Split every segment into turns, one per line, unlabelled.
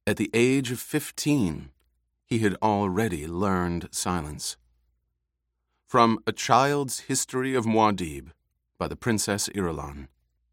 At the age of 15, he had already learned silence. From A Child's History of Muad'Dib by the Princess Irulan.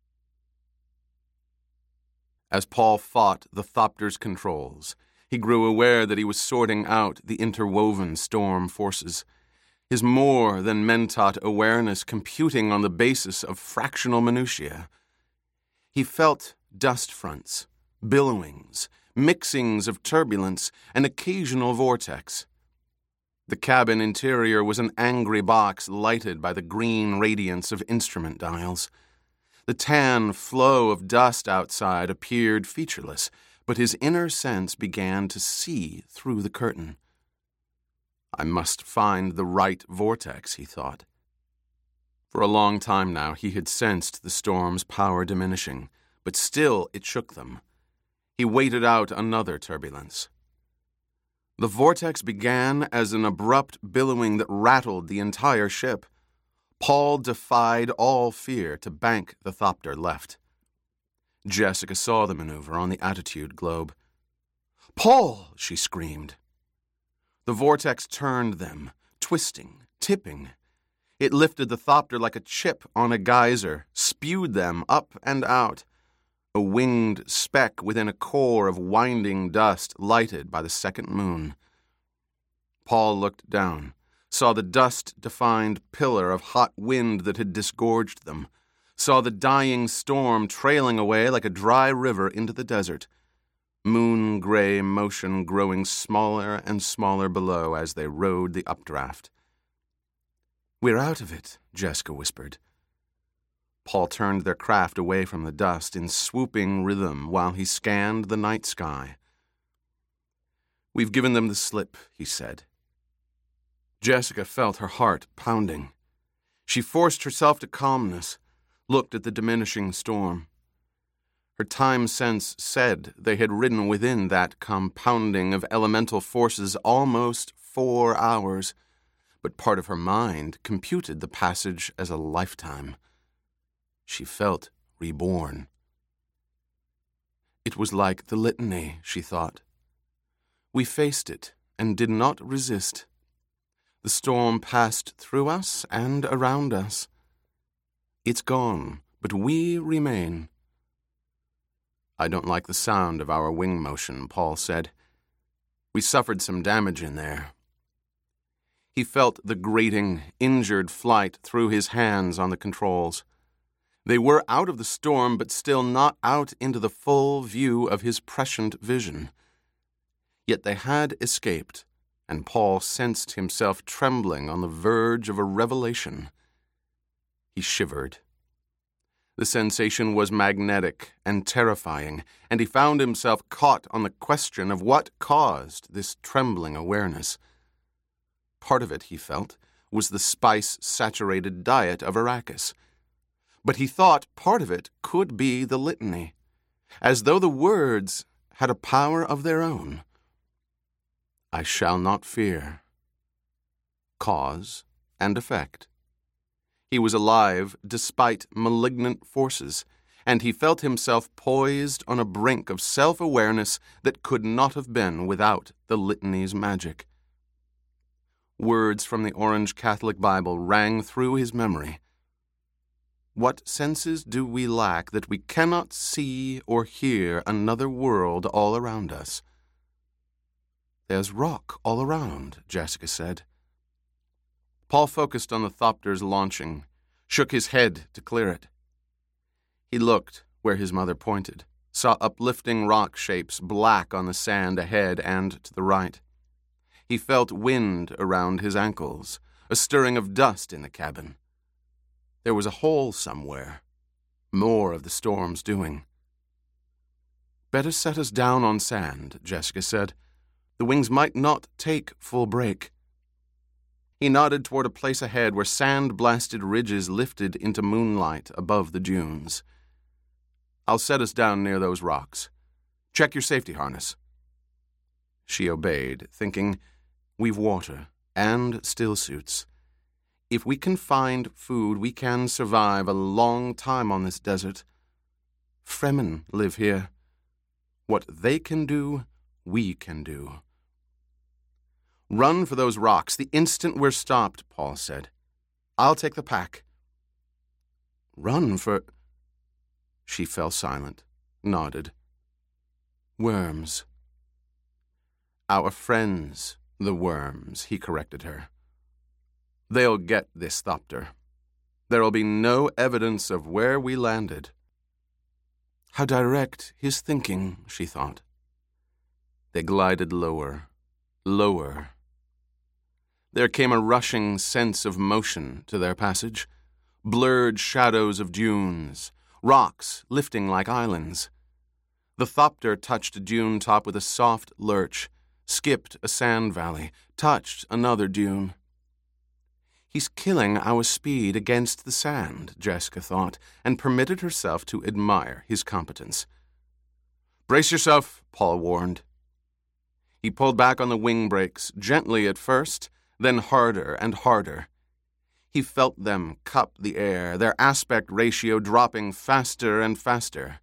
As Paul fought the Thopter's controls, he grew aware that he was sorting out the interwoven storm forces, his more than men-taught awareness computing on the basis of fractional minutiae. He felt dust fronts, billowings, mixings of turbulence, an occasional vortex. The cabin interior was an angry box lighted by the green radiance of instrument dials. The tan flow of dust outside appeared featureless, but his inner sense began to see through the curtain. I must find the right vortex, he thought. For a long time now he had sensed the storm's power diminishing, but still it shook them. He waited out another turbulence. The vortex began as an abrupt billowing that rattled the entire ship. Paul defied all fear to bank the Thopter left. Jessica saw the maneuver on the attitude globe. "Paul!" she screamed. The vortex turned them, twisting, tipping. It lifted the Thopter like a chip on a geyser, spewed them up and out, a winged speck within a core of winding dust lighted by the second moon. Paul looked down, saw the dust-defined pillar of hot wind that had disgorged them, saw the dying storm trailing away like a dry river into the desert, moon-gray motion growing smaller and smaller below as they rode the updraft. "We're out of it," Jessica whispered. Paul turned their craft away from the dust in swooping rhythm while he scanned the night sky. "We've given them the slip," he said. Jessica felt her heart pounding. She forced herself to calmness, looked at the diminishing storm. Her time sense said they had ridden within that compounding of elemental forces almost 4 hours, but part of her mind computed the passage as a lifetime. She felt reborn. It was like the litany, she thought. We faced it and did not resist. The storm passed through us and around us. It's gone, but we remain. "I don't like the sound of our wing motion," Paul said. "We suffered some damage in there." He felt the grating, injured flight through his hands on the controls. They were out of the storm, but still not out into the full view of his prescient vision. Yet they had escaped, and Paul sensed himself trembling on the verge of a revelation. He shivered. The sensation was magnetic and terrifying, and he found himself caught on the question of what caused this trembling awareness. Part of it, he felt, was the spice-saturated diet of Arrakis. But he thought part of it could be the litany, as though the words had a power of their own. I shall not fear. Cause and effect. He was alive despite malignant forces, and he felt himself poised on a brink of self-awareness that could not have been without the litany's magic. Words from the Orange Catholic Bible rang through his memory. What senses do we lack that we cannot see or hear another world all around us? There's rock all around, Jessica said. Paul focused on the Thopter's launching, shook his head to clear it. He looked where his mother pointed, saw uplifting rock shapes black on the sand ahead and to the right. He felt wind around his ankles, a stirring of dust in the cabin. There was a hole somewhere, more of the storm's doing. Better set us down on sand, Jessica said. The wings might not take full break. He nodded toward a place ahead where sand-blasted ridges lifted into moonlight above the dunes. I'll set us down near those rocks. Check your safety harness. She obeyed, thinking, we've water and still suits. If we can find food, we can survive a long time on this desert. Fremen live here. What they can do, we can do. Run for those rocks the instant we're stopped, Paul said. I'll take the pack. Run for... She fell silent, nodded. Worms. Our friends, the worms, he corrected her. They'll get this thopter. There'll be no evidence of where we landed. How direct his thinking, she thought. They glided lower, lower. There came a rushing sense of motion to their passage, blurred shadows of dunes, rocks lifting like islands. The thopter touched a dune top with a soft lurch, skipped a sand valley, touched another dune. He's killing our speed against the sand, Jessica thought, and permitted herself to admire his competence. Brace yourself, Paul warned. He pulled back on the wing brakes, gently at first, then harder and harder. He felt them cup the air, their aspect ratio dropping faster and faster.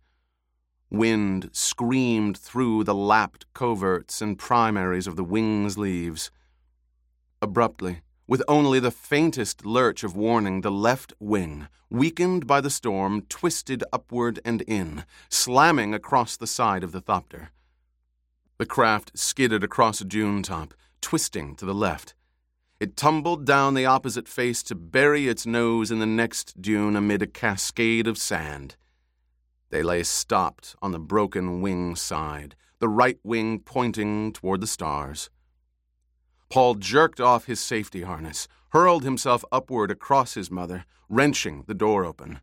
Wind screamed through the lapped coverts and primaries of the wing's leaves. Abruptly, with only the faintest lurch of warning, the left wing, weakened by the storm, twisted upward and in, slamming across the side of the thopter. The craft skidded across a dune top, twisting to the left. It tumbled down the opposite face to bury its nose in the next dune amid a cascade of sand. They lay stopped on the broken wing side, the right wing pointing toward the stars. Paul jerked off his safety harness, hurled himself upward across his mother, wrenching the door open.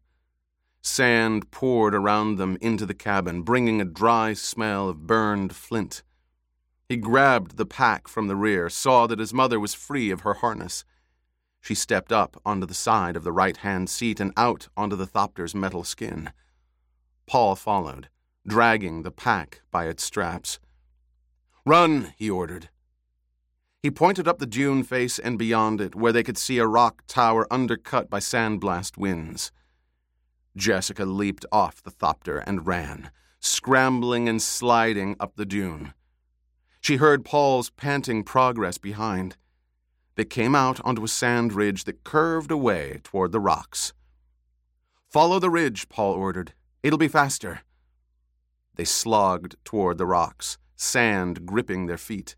Sand poured around them into the cabin, bringing a dry smell of burned flint. He grabbed the pack from the rear, saw that his mother was free of her harness. She stepped up onto the side of the right-hand seat and out onto the thopter's metal skin. Paul followed, dragging the pack by its straps. Run, he ordered. He pointed up the dune face and beyond it, where they could see a rock tower undercut by sandblast winds. Jessica leaped off the thopter and ran, scrambling and sliding up the dune. She heard Paul's panting progress behind. They came out onto a sand ridge that curved away toward the rocks. Follow the ridge, Paul ordered. It'll be faster. They slogged toward the rocks, sand gripping their feet.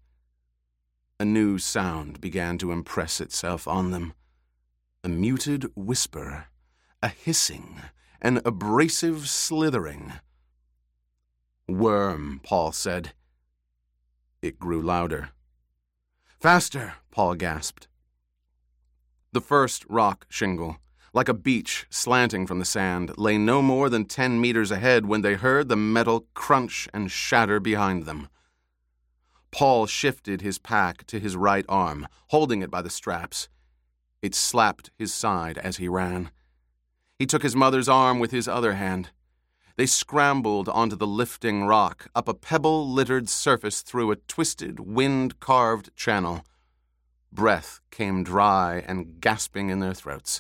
A new sound began to impress itself on them. A muted whisper, a hissing, an abrasive slithering. Worm, Paul said. It grew louder. Faster, Paul gasped. The first rock shingle, like a beach slanting from the sand, lay no more than 10 meters ahead when they heard the metal crunch and shatter behind them. Paul shifted his pack to his right arm, holding it by the straps. It slapped his side as he ran. He took his mother's arm with his other hand. They scrambled onto the lifting rock, up a pebble-littered surface through a twisted, wind-carved channel. Breath came dry and gasping in their throats.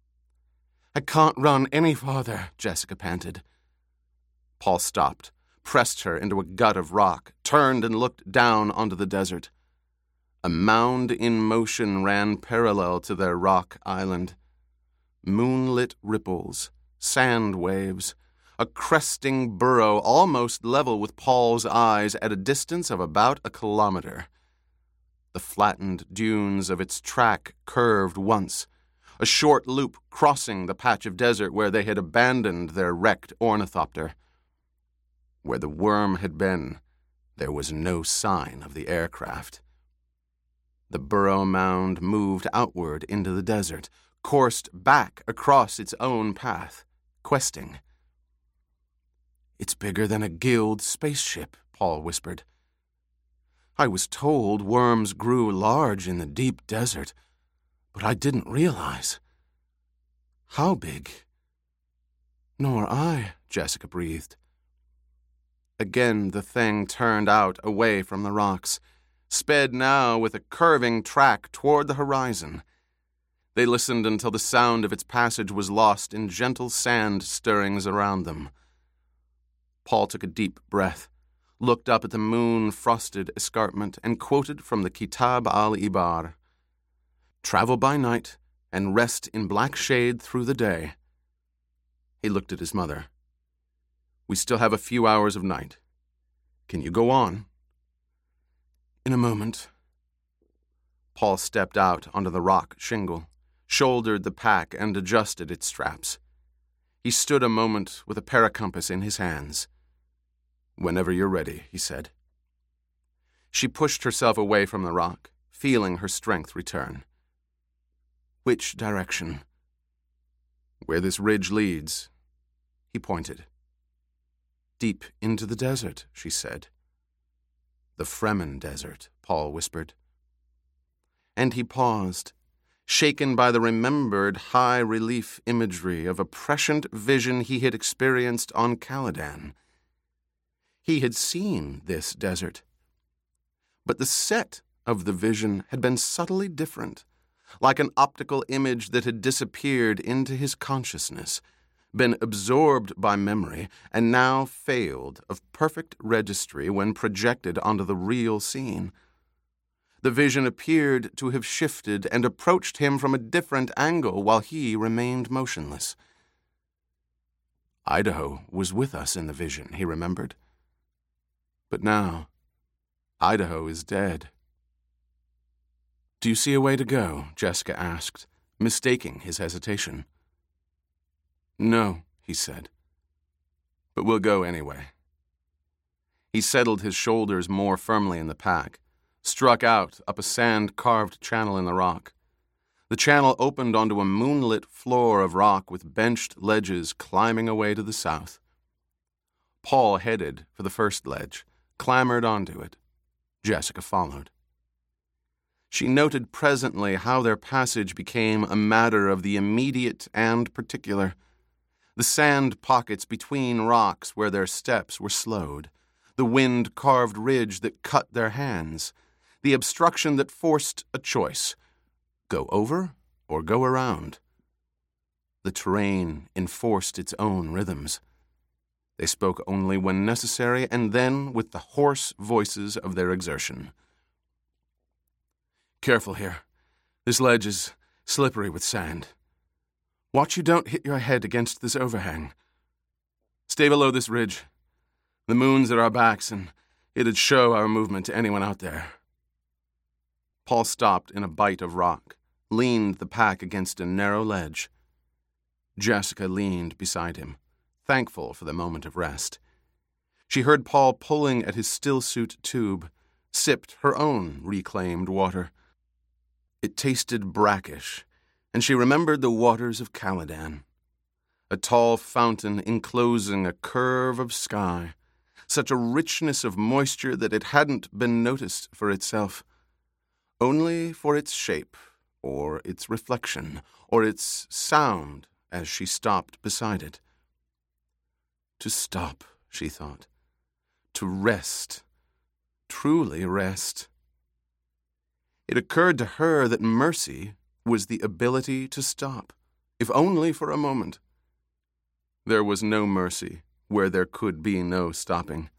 I can't run any farther, Jessica panted. Paul stopped, pressed her into a gut of rock, turned and looked down onto the desert. A mound in motion ran parallel to their rock island. Moonlit ripples, sand waves, a cresting burrow almost level with Paul's eyes at a distance of about a kilometer. The flattened dunes of its track curved once, a short loop crossing the patch of desert where they had abandoned their wrecked ornithopter. Where the worm had been, there was no sign of the aircraft. The burrow mound moved outward into the desert, coursed back across its own path, questing. It's bigger than a Guild spaceship, Paul whispered. I was told worms grew large in the deep desert, but I didn't realize. How big? Nor I, Jessica breathed. Again the thing turned out away from the rocks, sped now with a curving track toward the horizon. They listened until the sound of its passage was lost in gentle sand stirrings around them. Paul took a deep breath, looked up at the moon-frosted escarpment, and quoted from the Kitab al-Ibar, "Travel by night and rest in black shade through the day." He looked at his mother. "We still have a few hours of night. Can you go on?" "In a moment." Paul stepped out onto the rock shingle, shouldered the pack, and adjusted its straps. He stood a moment with a paracompass in his hands. "Whenever you're ready," he said. She pushed herself away from the rock, feeling her strength return. "Which direction?" "Where this ridge leads." He pointed. "Deep into the desert," she said. "The Fremen Desert," Paul whispered. And he paused, shaken by the remembered high-relief imagery of a prescient vision he had experienced on Caladan. He had seen this desert, but the set of the vision had been subtly different, like an optical image that had disappeared into his consciousness, been absorbed by memory, and now failed of perfect registry when projected onto the real scene. The vision appeared to have shifted and approached him from a different angle while he remained motionless. Idaho was with us in the vision, he remembered. But now, Idaho is dead. "Do you see a way to go?" Jessica asked, mistaking his hesitation. "No," he said, "but we'll go anyway." He settled his shoulders more firmly in the pack, struck out up a sand-carved channel in the rock. The channel opened onto a moonlit floor of rock with benched ledges climbing away to the south. Paul headed for the first ledge, clambered onto it. Jessica followed. She noted presently how their passage became a matter of the immediate and particular. The sand pockets between rocks where their steps were slowed, the wind-carved ridge that cut their hands, the obstruction that forced a choice: go over or go around. The terrain enforced its own rhythms. They spoke only when necessary, and then with the hoarse voices of their exertion. "Careful here. This ledge is slippery with sand. Watch you don't hit your head against this overhang. Stay below this ridge. The moon's at our backs, and it'd show our movement to anyone out there." Paul stopped in a bight of rock, leaned the pack against a narrow ledge. Jessica leaned beside him, thankful for the moment of rest. She heard Paul pulling at his stillsuit tube, sipped her own reclaimed water. It tasted brackish, and she remembered the waters of Caladan, a tall fountain enclosing a curve of sky, such a richness of moisture that it hadn't been noticed for itself, only for its shape, or its reflection, or its sound as she stopped beside it. To stop, she thought. To rest. Truly rest. It occurred to her that mercy was the ability to stop, if only for a moment. There was no mercy where there could be no stopping.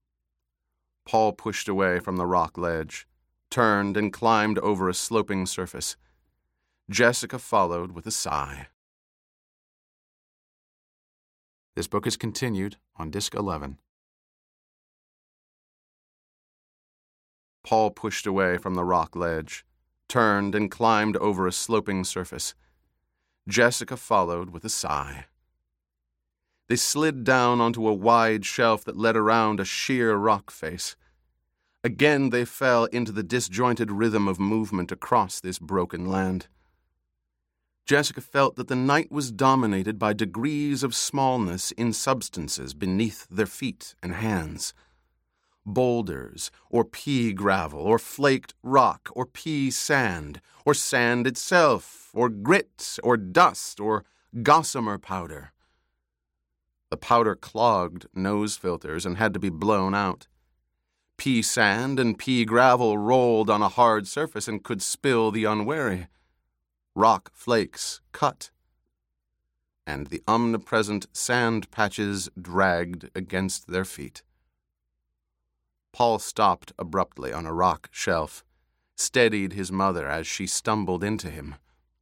Paul pushed away from the rock ledge, turned and climbed over a sloping surface. Jessica followed with a sigh. This book is continued on Disc 11. Paul pushed away from the rock ledge, turned and climbed over a sloping surface. Jessica followed with a sigh. They slid down onto a wide shelf that led around a sheer rock face. Again they fell into the disjointed rhythm of movement across this broken land. Jessica felt that the night was dominated by degrees of smallness in substances beneath their feet and hands. Boulders, or pea gravel, or flaked rock, or pea sand, or sand itself, or grit, or dust, or gossamer powder. The powder clogged nose filters and had to be blown out. Pea sand and pea gravel rolled on a hard surface and could spill the unwary. Rock flakes cut, and the omnipresent sand patches dragged against their feet. Paul stopped abruptly on a rock shelf, steadied his mother as she stumbled into him.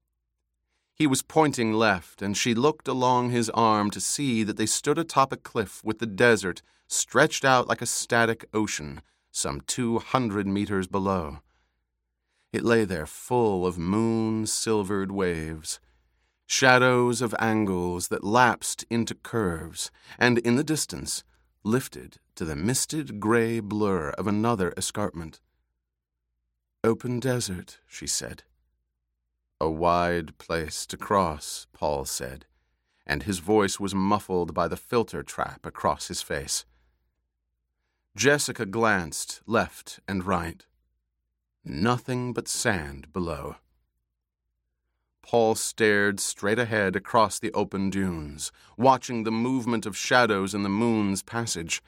He was pointing left, and she looked along his arm to see that they stood atop a cliff with the desert stretched out like a static ocean some 200 meters below. It lay there full of moon-silvered waves, shadows of angles that lapsed into curves, and in the distance lifted to the misted gray blur of another escarpment. "Open desert," she said. "A wide place to cross," Paul said, and his voice was muffled by the filter trap across his face. Jessica glanced left and right. Nothing but sand below. Paul stared straight ahead across the open dunes, watching the movement of shadows in the moon's passage.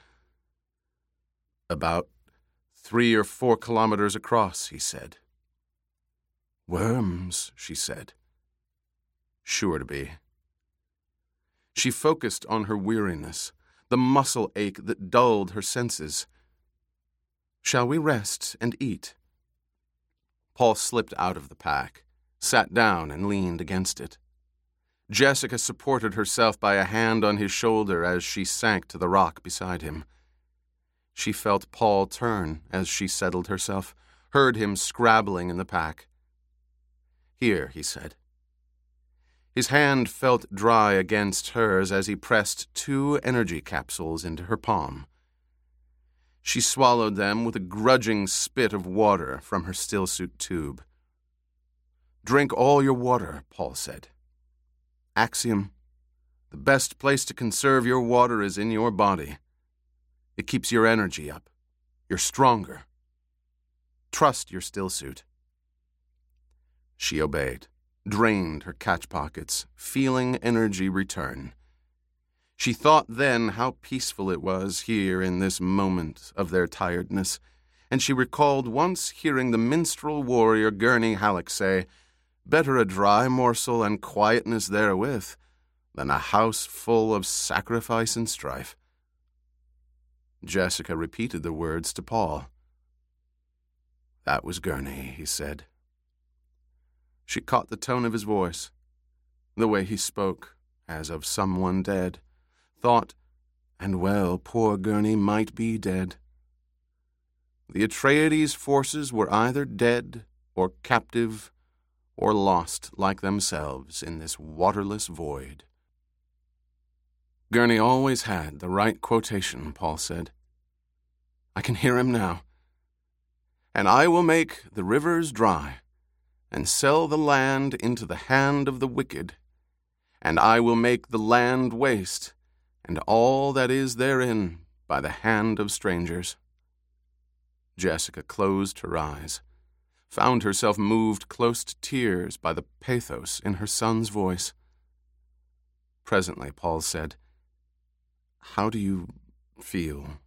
"About 3 or 4 kilometers across," he said. "Worms," she said. "Sure to be." She focused on her weariness, the muscle ache that dulled her senses. "Shall we rest and eat?" Paul slipped out of the pack, sat down and leaned against it. Jessica supported herself by a hand on his shoulder as she sank to the rock beside him. She felt Paul turn as she settled herself, heard him scrabbling in the pack. "Here," he said. His hand felt dry against hers as he pressed 2 energy capsules into her palm. She swallowed them with a grudging spit of water from her stillsuit tube. "Drink all your water," Paul said. "Axiom, the best place to conserve your water is in your body. It keeps your energy up. You're stronger. Trust your stillsuit." She obeyed, drained her catch pockets, feeling energy return. She thought then how peaceful it was here in this moment of their tiredness, and she recalled once hearing the minstrel warrior Gurney Halleck say, "Better a dry morsel and quietness therewith than a house full of sacrifice and strife." Jessica repeated the words to Paul. "That was Gurney," he said. She caught the tone of his voice, the way he spoke, as of someone dead, thought, and well, poor Gurney might be dead. The Atreides' forces were either dead or captive or lost like themselves in this waterless void. Gurney always had the right quotation, Paul said. I can hear him now. "And I will make the rivers dry, and sell the land into the hand of the wicked, and I will make the land waste, and all that is therein by the hand of strangers." Jessica closed her eyes, found herself moved close to tears by the pathos in her son's voice. Presently, Paul said, "How do you feel?"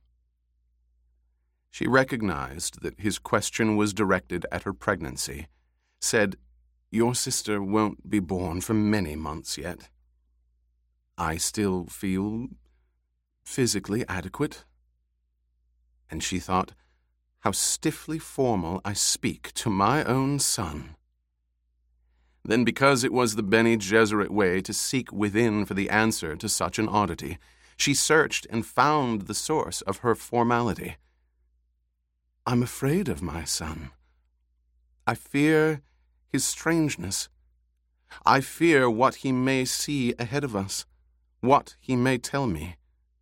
She recognized that his question was directed at her pregnancy, said, "Your sister won't be born for many months yet. I still feel physically adequate." And she thought, how stiffly formal I speak to my own son. Then, because it was the Bene Gesserit way to seek within for the answer to such an oddity, she searched and found the source of her formality. "I'm afraid of my son. I fear his strangeness. I fear what he may see ahead of us, what he may tell me."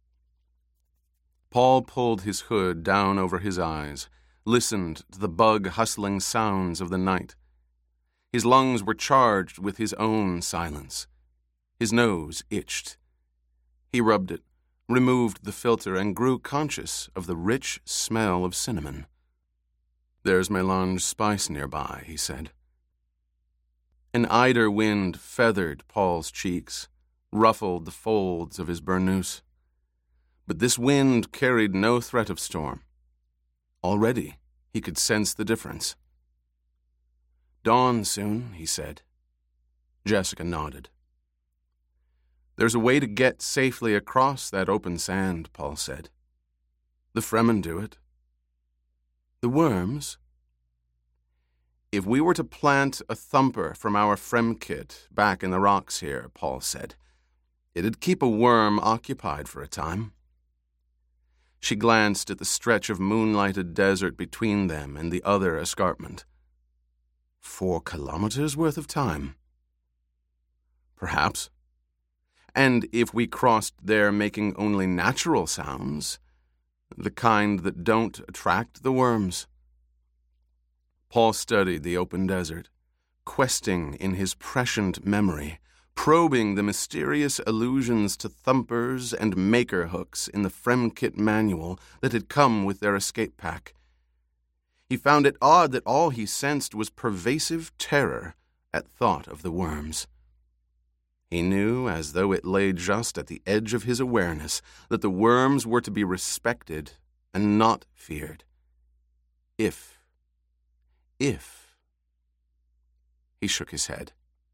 Paul pulled his hood down over his eyes, listened to the bug-hustling sounds of the night. His lungs were charged with his own silence. His nose itched. He rubbed it, removed the filter, and grew conscious of the rich smell of cinnamon. "There's mélange spice nearby," he said. An eider wind feathered Paul's cheeks, ruffled the folds of his burnous. But this wind carried no threat of storm. Already he could sense the difference. "Dawn soon," he said. Jessica nodded. "There's a way to get safely across that open sand," Paul said. "The Fremen do it. worms? If we were to plant a thumper from our Fremkit back in the rocks here, Paul said, it'd keep a worm occupied for a time. She glanced at the stretch of moonlighted desert between them and the other escarpment. 4 kilometers worth of time. Perhaps. And if we crossed there making only natural sounds, the kind that don't attract the worms. Paul studied the open desert, questing in his prescient memory, probing the mysterious allusions to thumpers and maker hooks in the Fremkit manual that had come with their escape pack. He found it odd that all he sensed was pervasive terror at thought of the worms. He knew, as though it lay just at the edge of his awareness, that the worms were to be respected and not feared. If. He shook his head.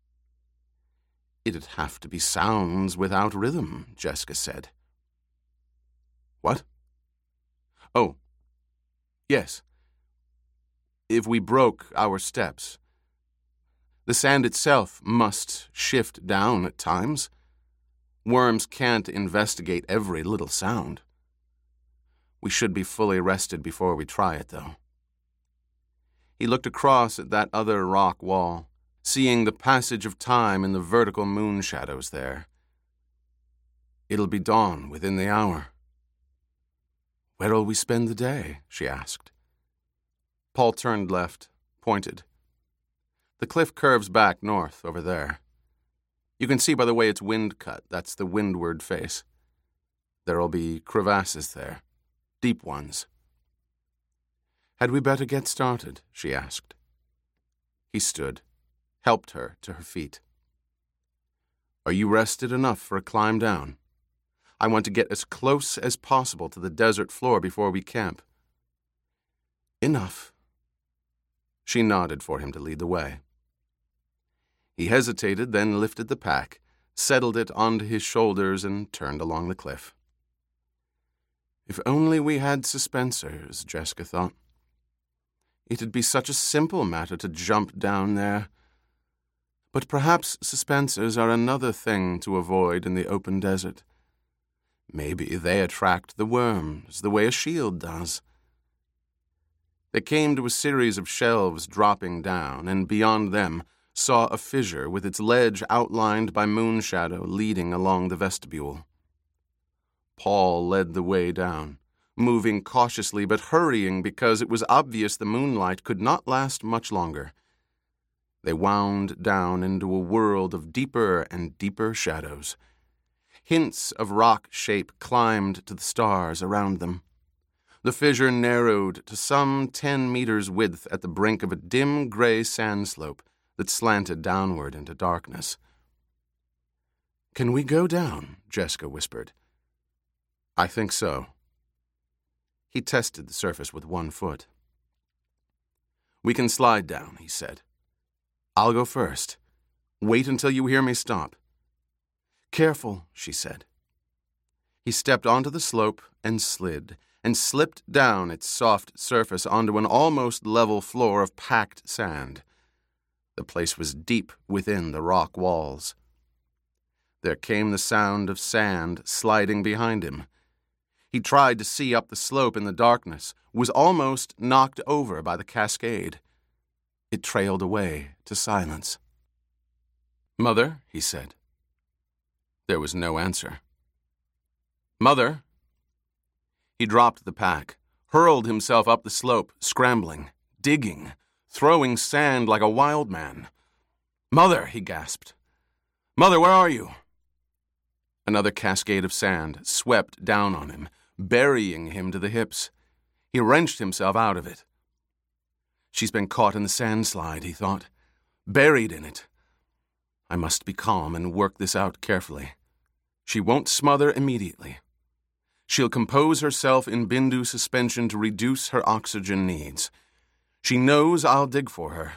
It'd have to be sounds without rhythm, Jessica said. What? Oh, yes. If we broke our steps. The sand itself must shift down at times. Worms can't investigate every little sound. We should be fully rested before we try it, though. He looked across at that other rock wall, seeing the passage of time in the vertical moon shadows there. It'll be dawn within the hour. Where'll we spend the day? She asked. Paul turned left, pointed. The cliff curves back north over there. You can see by the way it's wind cut, that's the windward face. There'll be crevasses there, deep ones. Had we better get started? She asked. He stood, helped her to her feet. Are you rested enough for a climb down? I want to get as close as possible to the desert floor before we camp. Enough. She nodded for him to lead the way. He hesitated, then lifted the pack, settled it onto his shoulders, and turned along the cliff. If only we had suspensors, Jessica thought. It'd be such a simple matter to jump down there. But perhaps suspensors are another thing to avoid in the open desert. Maybe they attract the worms the way a shield does. They came to a series of shelves dropping down, and beyond them saw a fissure with its ledge outlined by moonshadow leading along the vestibule. Paul led the way down, moving cautiously but hurrying because it was obvious the moonlight could not last much longer. They wound down into a world of deeper and deeper shadows. Hints of rock shape climbed to the stars around them. The fissure narrowed to some 10 meters width at the brink of a dim gray sand slope that slanted downward into darkness. Can we go down? Jessica whispered. I think so. He tested the surface with one foot. We can slide down, he said. I'll go first. Wait until you hear me stop. Careful, she said. He stepped onto the slope and slid, and slipped down its soft surface onto an almost level floor of packed sand. The place was deep within the rock walls. There came the sound of sand sliding behind him. He tried to see up the slope in the darkness, was almost knocked over by the cascade. It trailed away to silence. Mother, he said. There was no answer. Mother! He dropped the pack, hurled himself up the slope, scrambling, digging, throwing sand like a wild man. Mother, he gasped. Mother, where are you? Another cascade of sand swept down on him, burying him to the hips. He wrenched himself out of it. She's been caught in the sandslide, he thought, buried in it. I must be calm and work this out carefully. She won't smother immediately. She'll compose herself in Bindu suspension to reduce her oxygen needs. She knows I'll dig for her.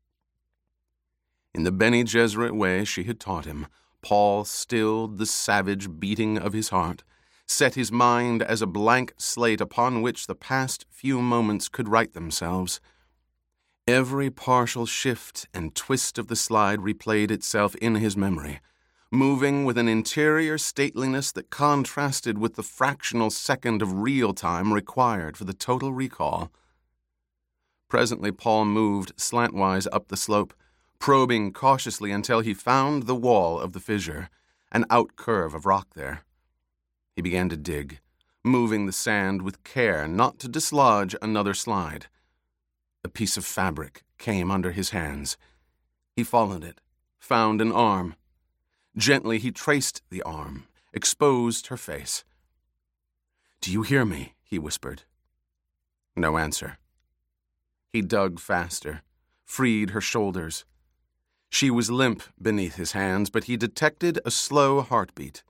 In the Bene Gesserit way she had taught him, Paul stilled the savage beating of his heart, set his mind as a blank slate upon which the past few moments could write themselves. Every partial shift and twist of the slide replayed itself in his memory, moving with an interior stateliness that contrasted with the fractional second of real time required for the total recall. Presently Paul moved slantwise up the slope, probing cautiously until he found the wall of the fissure, an outcurve of rock there. He began to dig, moving the sand with care not to dislodge another slide. A piece of fabric came under his hands. He followed it, found an arm. Gently he traced the arm, exposed her face. "Do you hear me?" he whispered. No answer. He dug faster, freed her shoulders. She was limp beneath his hands, but he detected a slow heartbeat.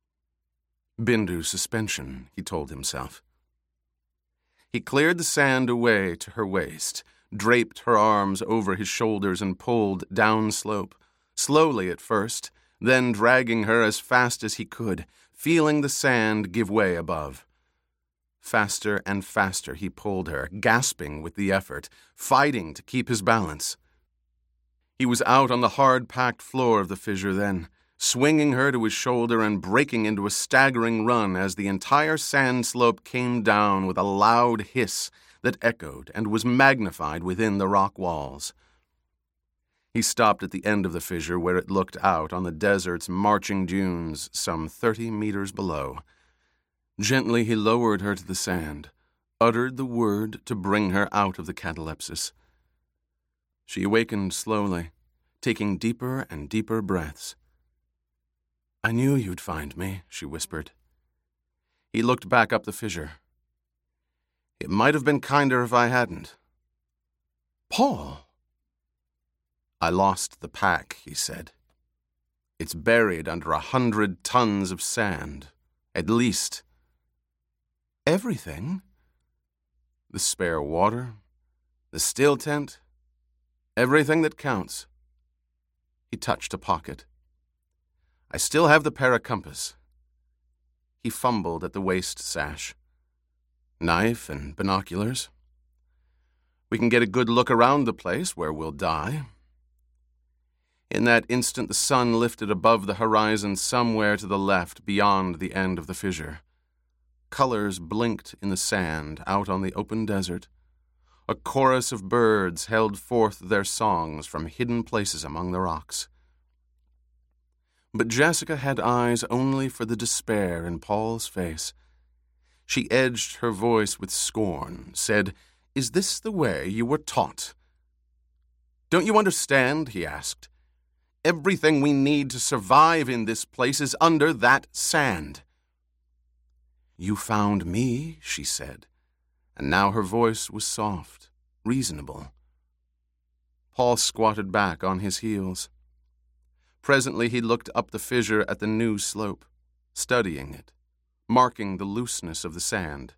Bindu suspension, he told himself. He cleared the sand away to her waist, draped her arms over his shoulders and pulled downslope, slowly at first, then dragging her as fast as he could, feeling the sand give way above. Faster and faster he pulled her, gasping with the effort, fighting to keep his balance. He was out on the hard-packed floor of the fissure then, swinging her to his shoulder and breaking into a staggering run as the entire sand slope came down with a loud hiss that echoed and was magnified within the rock walls. He stopped at the end of the fissure where it looked out on the desert's marching dunes some 30 meters below. Gently he lowered her to the sand, uttered the word to bring her out of the catalepsis. She awakened slowly, taking deeper and deeper breaths. "I knew you'd find me," she whispered. He looked back up the fissure. "It might have been kinder if I hadn't." "Paul!" "I lost the pack," he said. "It's buried under 100 tons of sand, at least." "Everything?" "The spare water, the still tent, everything that counts." He touched a pocket. "I still have the paracompass." He fumbled at the waist sash. "Knife and binoculars. We can get a good look around the place where we'll die." In that instant the sun lifted above the horizon somewhere to the left beyond the end of the fissure. Colors blinked in the sand out on the open desert. A chorus of birds held forth their songs from hidden places among the rocks. But Jessica had eyes only for the despair in Paul's face. She edged her voice with scorn, said, "Is this the way you were taught?" "Don't you understand?" he asked. "Everything we need to survive in this place is under that sand." "You found me," she said, and now her voice was soft, reasonable. Paul squatted back on his heels. Presently he looked up the fissure at the new slope, studying it, marking the looseness of the sand.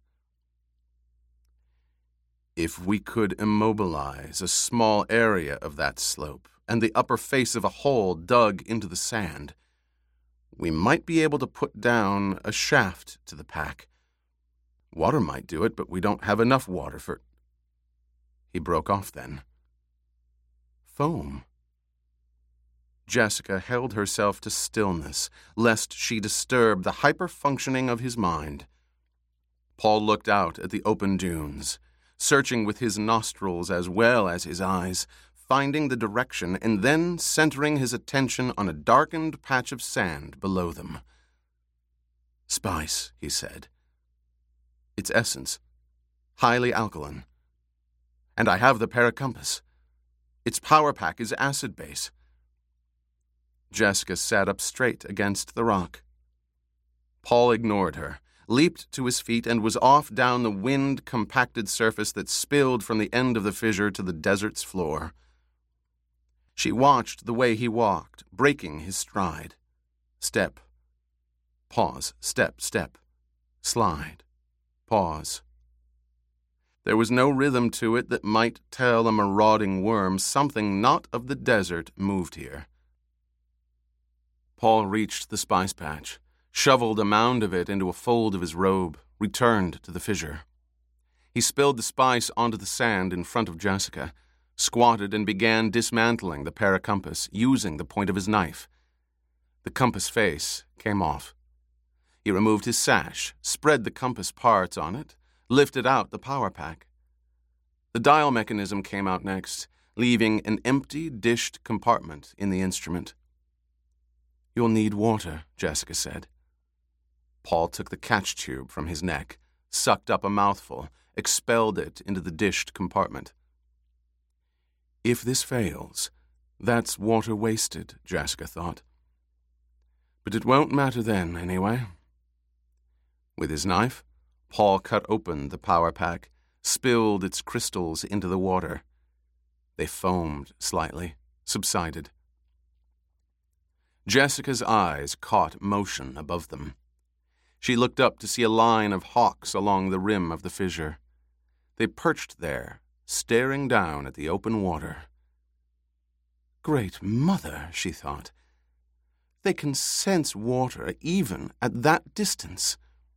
"If we could immobilize a small area of that slope and the upper face of a hole dug into the sand, we might be able to put down a shaft to the pack. Water might do it, but we don't have enough water for—" He broke off then. "Foam." Jessica held herself to stillness, lest she disturb the hyper-functioning of his mind. Paul looked out at the open dunes, searching with his nostrils as well as his eyes, finding the direction and then centering his attention on a darkened patch of sand below them. "Spice," he said. "Its essence, highly alkaline. And I have the paracompass. Its power pack is acid base." Jessica sat up straight against the rock. Paul ignored her, leaped to his feet, and was off down the wind-compacted surface that spilled from the end of the fissure to the desert's floor. She watched the way he walked, breaking his stride. Step. Pause. Step, step. Slide. Pause. There was no rhythm to it that might tell a marauding worm something not of the desert moved here. Paul reached the spice patch, shoveled a mound of it into a fold of his robe, returned to the fissure. He spilled the spice onto the sand in front of Jessica, squatted and began dismantling the paracompass using the point of his knife. The compass face came off. He removed his sash, spread the compass parts on it, lifted out the power pack. The dial mechanism came out next, leaving an empty, dished compartment in the instrument. "You'll need water," Jessica said. Paul took the catch tube from his neck, sucked up a mouthful, expelled it into the dished compartment. If this fails, that's water wasted, Jessica thought. But it won't matter then, anyway. With his knife, Paul cut open the power pack, spilled its crystals into the water. They foamed slightly, subsided. Jessica's eyes caught motion above them. She looked up to see a line of hawks along the rim of the fissure. They perched there, staring down at the open water. Great Mother, she thought. They can sense water even at that distance.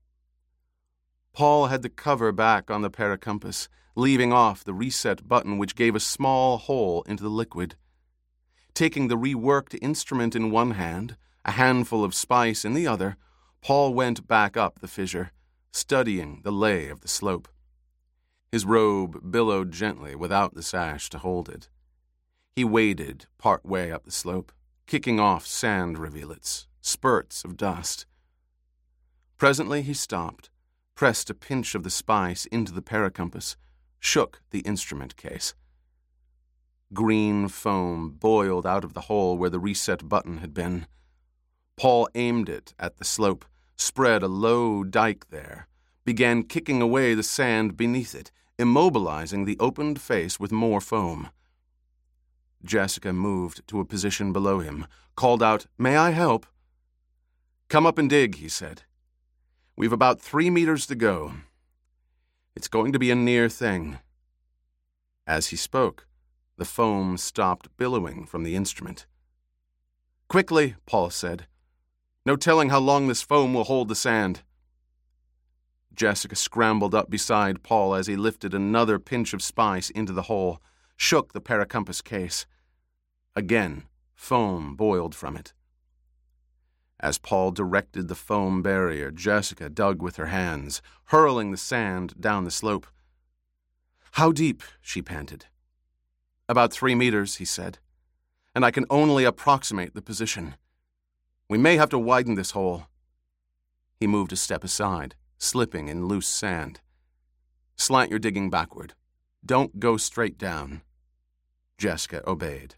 Paul had the cover back on the paracompass, leaving off the reset button which gave a small hole into the liquid. Taking the reworked instrument in one hand, a handful of spice in the other, Paul went back up the fissure, studying the lay of the slope. His robe billowed gently without the sash to hold it. He waded part way up the slope, kicking off sand rivulets, spurts of dust. Presently he stopped, pressed a pinch of the spice into the paracompass, shook the instrument case. Green foam boiled out of the hole where the reset button had been. Paul aimed it at the slope, spread a low dike there, began kicking away the sand beneath it, immobilizing the opened face with more foam. Jessica moved to a position below him, called out, "May I help?" "Come up and dig," he said. "We've about 3 meters to go. It's going to be a near thing." As he spoke, the foam stopped billowing from the instrument. "Quickly," Paul said. "No telling how long this foam will hold the sand." Jessica scrambled up beside Paul as he lifted another pinch of spice into the hole, shook the paracompass case. Again, foam boiled from it. As Paul directed the foam barrier, Jessica dug with her hands, hurling the sand down the slope. "How deep?" she panted. "About 3 meters," he said, "and I can only approximate the position. We may have to widen this hole." He moved a step aside, slipping in loose sand. "Slant your digging backward. Don't go straight down." Jessica obeyed.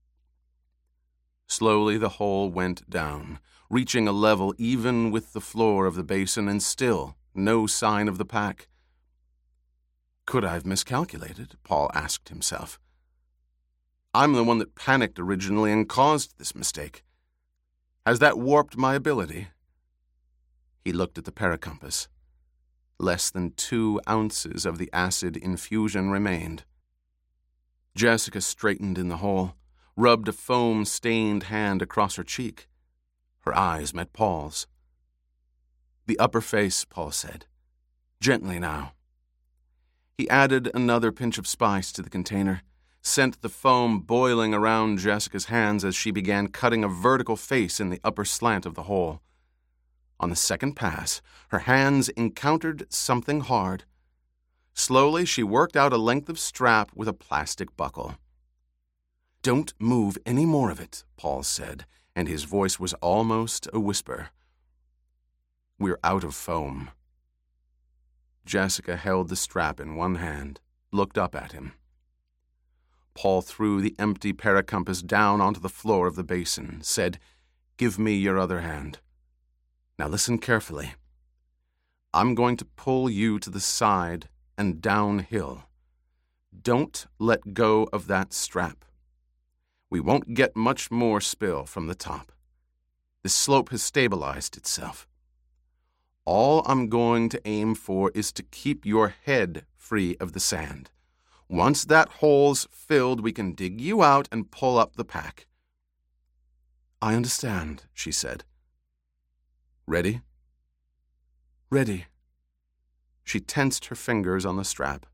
Slowly the hole went down, reaching a level even with the floor of the basin, and still no sign of the pack. Could I have miscalculated? Paul asked himself. I'm the one that panicked originally and caused this mistake. Has that warped my ability? He looked at the paracompass. Less than 2 ounces of the acid infusion remained. Jessica straightened in the hole, rubbed a foam-stained hand across her cheek. Her eyes met Paul's. "The upper face," Paul said. "Gently now." He added another pinch of spice to the container, sent the foam boiling around Jessica's hands as she began cutting a vertical face in the upper slant of the hole. On the second pass, her hands encountered something hard. Slowly, she worked out a length of strap with a plastic buckle. "Don't move any more of it," Paul said, and his voice was almost a whisper. "We're out of foam." Jessica held the strap in one hand, looked up at him. Paul threw the empty paracompass down onto the floor of the basin, said, "Give me your other hand. Now listen carefully. I'm going to pull you to the side and downhill. Don't let go of that strap. We won't get much more spill from the top. The slope has stabilized itself. All I'm going to aim for is to keep your head free of the sand. Once that hole's filled, we can dig you out and pull up the pack." "I understand," she said. Ready? Ready. She tensed her fingers on the strap.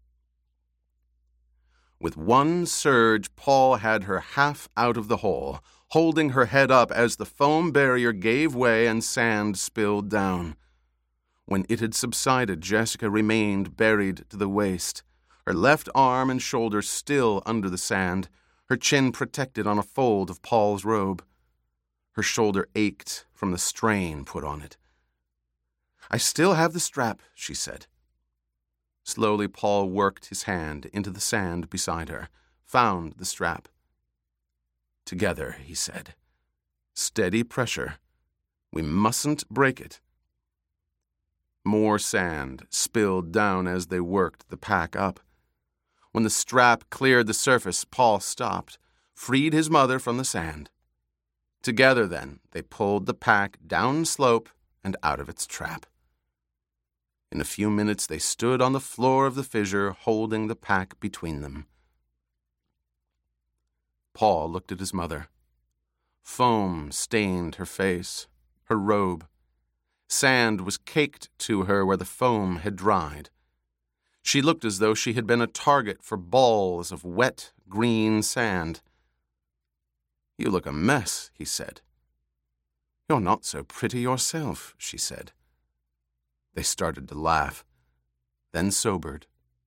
With one surge, Paul had her half out of the hole, holding her head up as the foam barrier gave way and sand spilled down. When it had subsided, Jessica remained buried to the waist, her left arm and shoulder still under the sand, her chin protected on a fold of Paul's robe. Her shoulder ached from the strain put on it. "I still have the strap," she said. Slowly, Paul worked his hand into the sand beside her, found the strap. "Together," he said. "Steady pressure. We mustn't break it." More sand spilled down as they worked the pack up. When the strap cleared the surface, Paul stopped, freed his mother from the sand. Together, then, they pulled the pack down slope and out of its trap. In a few minutes, they stood on the floor of the fissure, holding the pack between them. Paul looked at his mother. Foam stained her face, her robe. Sand was caked to her where the foam had dried. She looked as though she had been a target for balls of wet, green sand. "You look a mess," he said. "You're not so pretty yourself," she said. They started to laugh, then sobered.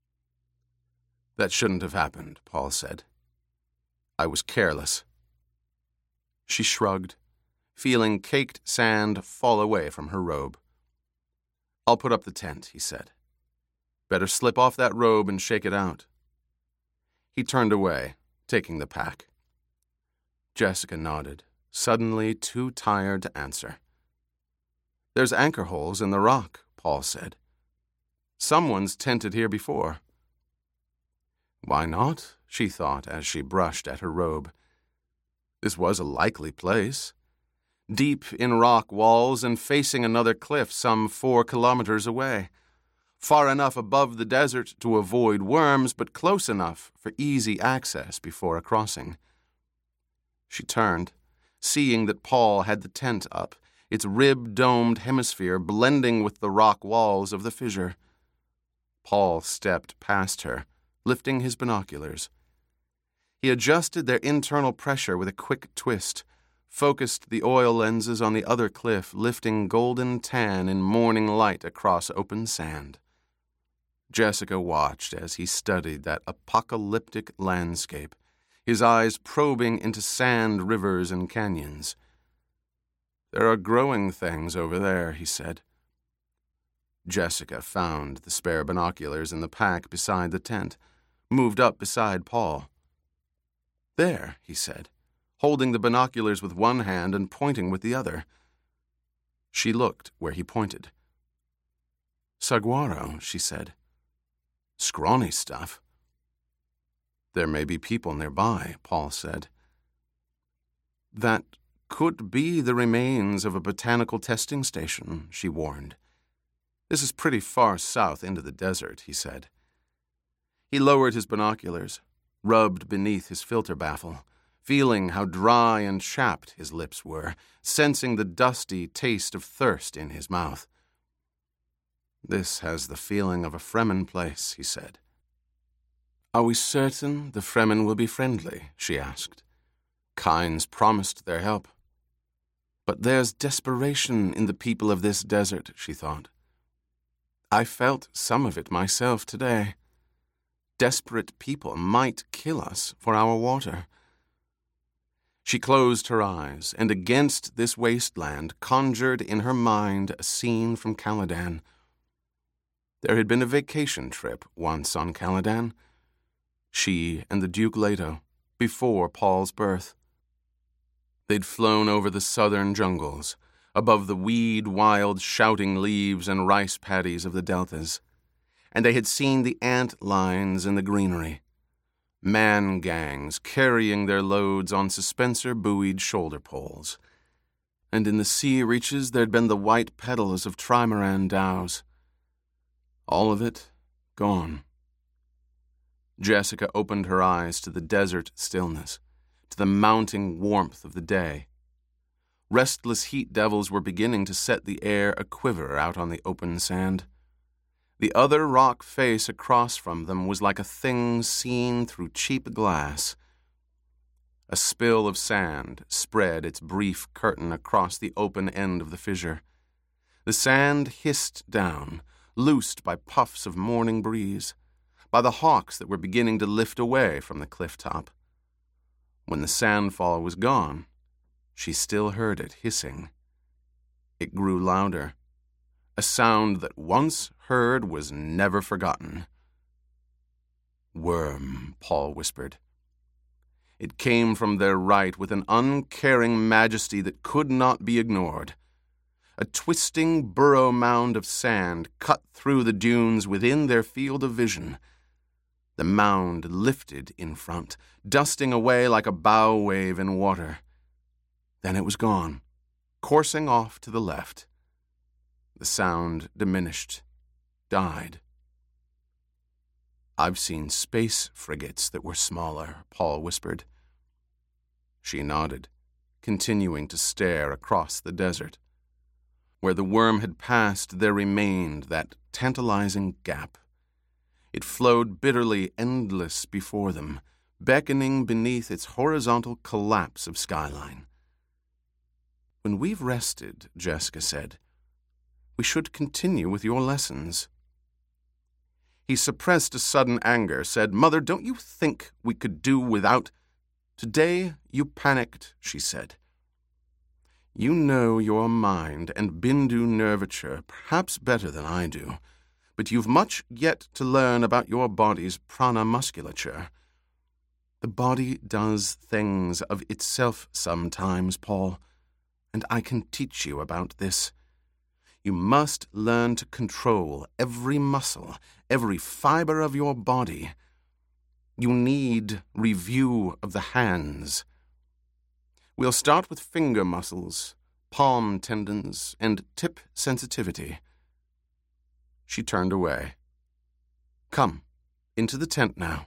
"That shouldn't have happened," Paul said. "I was careless." She shrugged, feeling caked sand fall away from her robe. "I'll put up the tent," he said. "Better slip off that robe and shake it out." He turned away, taking the pack. Jessica nodded, suddenly too tired to answer. "There's anchor holes in the rock," Paul said. "Someone's tented here before." Why not? She thought as she brushed at her robe. This was a likely place. Deep in rock walls and facing another cliff some 4 kilometers away. Far enough above the desert to avoid worms, but close enough for easy access before a crossing. She turned, seeing that Paul had the tent up, its rib-domed hemisphere blending with the rock walls of the fissure. Paul stepped past her, lifting his binoculars. He adjusted their internal pressure with a quick twist, focused the oil lenses on the other cliff, lifting golden tan in morning light across open sand. Jessica watched as he studied that apocalyptic landscape, his eyes probing into sand rivers and canyons. "There are growing things over there," he said. Jessica found the spare binoculars in the pack beside the tent, moved up beside Paul. "There," he said, holding the binoculars with one hand and pointing with the other. She looked where he pointed. "Saguaro," she said. "Scrawny stuff." "There may be people nearby," Paul said. "That could be the remains of a botanical testing station," she warned. "This is pretty far south into the desert," he said. He lowered his binoculars, rubbed beneath his filter baffle, feeling how dry and chapped his lips were, sensing the dusty taste of thirst in his mouth. "This has the feeling of a Fremen place," he said. "Are we certain the Fremen will be friendly?" she asked. Kynes promised their help. "But there's desperation in the people of this desert," she thought. "I felt some of it myself today. Desperate people might kill us for our water." She closed her eyes, and against this wasteland conjured in her mind a scene from Caladan. There had been a vacation trip once on Caladan. She and the Duke Leto, before Paul's birth. They'd flown over the southern jungles, above the weed-wild shouting leaves and rice paddies of the deltas, and they had seen the ant lines in the greenery, man gangs carrying their loads on suspensor-buoyed shoulder poles. And in the sea reaches there'd been the white petals of trimaran dhows. All of it gone. Jessica opened her eyes to the desert stillness, to the mounting warmth of the day. Restless heat devils were beginning to set the air a-quiver out on the open sand. The other rock face across from them was like a thing seen through cheap glass. A spill of sand spread its brief curtain across the open end of the fissure. The sand hissed down, loosed by puffs of morning breeze, by the hawks that were beginning to lift away from the cliff top. When the sandfall was gone, she still heard it hissing. It grew louder. A sound that once heard was never forgotten. "Worm," Paul whispered. It came from their right with an uncaring majesty that could not be ignored. A twisting burrow mound of sand cut through the dunes within their field of vision. The mound lifted in front, dusting away like a bow wave in water. Then it was gone, coursing off to the left. The sound diminished, died. "I've seen space frigates that were smaller," Paul whispered. She nodded, continuing to stare across the desert. Where the worm had passed, there remained that tantalizing gap. It flowed bitterly endless before them, beckoning beneath its horizontal collapse of skyline. "When we've rested," Jessica said, "we should continue with your lessons." He suppressed a sudden anger, said, "Mother, don't you think we could do without—" "Today you panicked," she said. "You know your mind and Bindu nervature perhaps better than I do, but you've much yet to learn about your body's prana musculature. The body does things of itself sometimes, Paul, and I can teach you about this. You must learn to control every muscle, every fiber of your body. You need review of the hands. We'll start with finger muscles, palm tendons, and tip sensitivity." She turned away. "Come, into the tent now."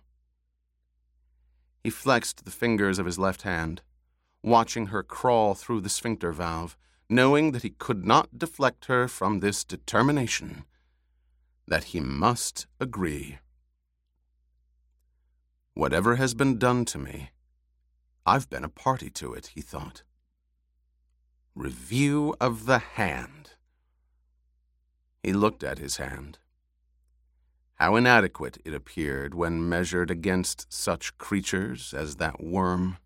He flexed the fingers of his left hand, watching her crawl through the sphincter valve, knowing that he could not deflect her from this determination, that he must agree. "Whatever has been done to me, I've been a party to it," he thought. Review of the hand. He looked at his hand. How inadequate it appeared when measured against such creatures as that worm.